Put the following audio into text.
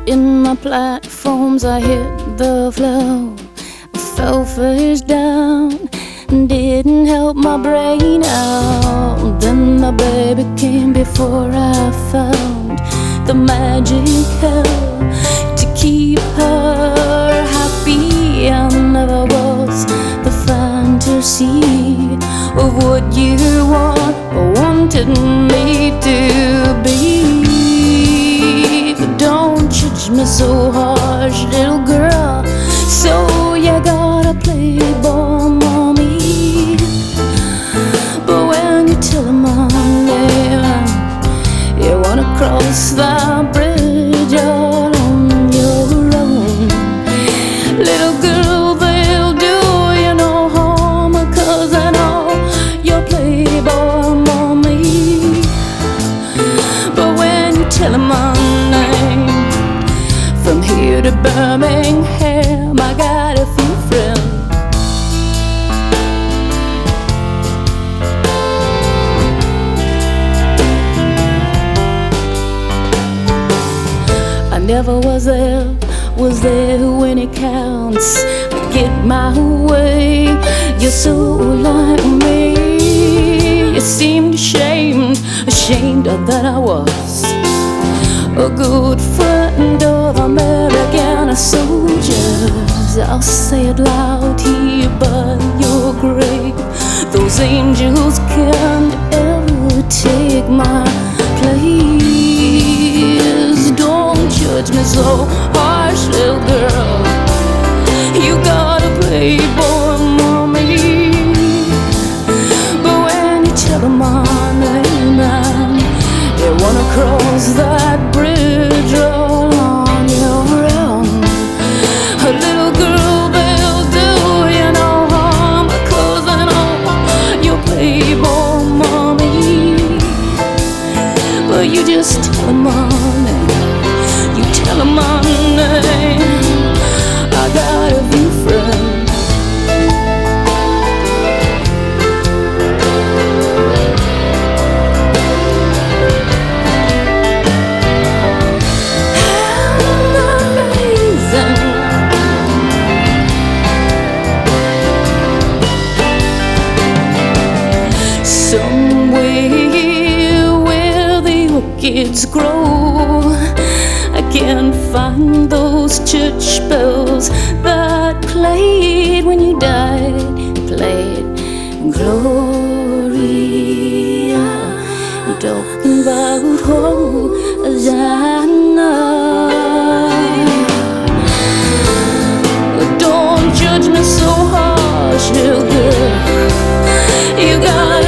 in my platforms, I hit the floor. I fell face down, didn't help my brain out. Then my baby came before I found the magic hell to keep her happy. I never was the fantasy of what you want or wanted me to be. But don't judge me so harsh, little girl. So you gotta play ball, mommy. But when you tell him my name, you wanna cross the bridge all on your own. Little girl, they'll do you no harm, 'cause I know you'll play ball, mommy. But when you tell him my name, from here to Birmingham, I got a few friends. I never was there when it counts. I get my way, you're so like me. You seemed ashamed that I was a good friend of American soldiers. I'll say it loud here by your grave. Those angels can't ever take my place. Don't judge me so harsh, little girl. You gotta play boy, mommy. But when you tell them my name, you wanna cross that bridge all on your own. A little girl, they'll do you no harm, 'cause I know you'll play ball, mommy. But you just tell them my name, you tell them my name. I got a few friends. Somewhere where the orchids grow, I can't find those church bells that played when you died, played Gloria. Talking about Hosanna. Don't judge me so harsh, little girl. You got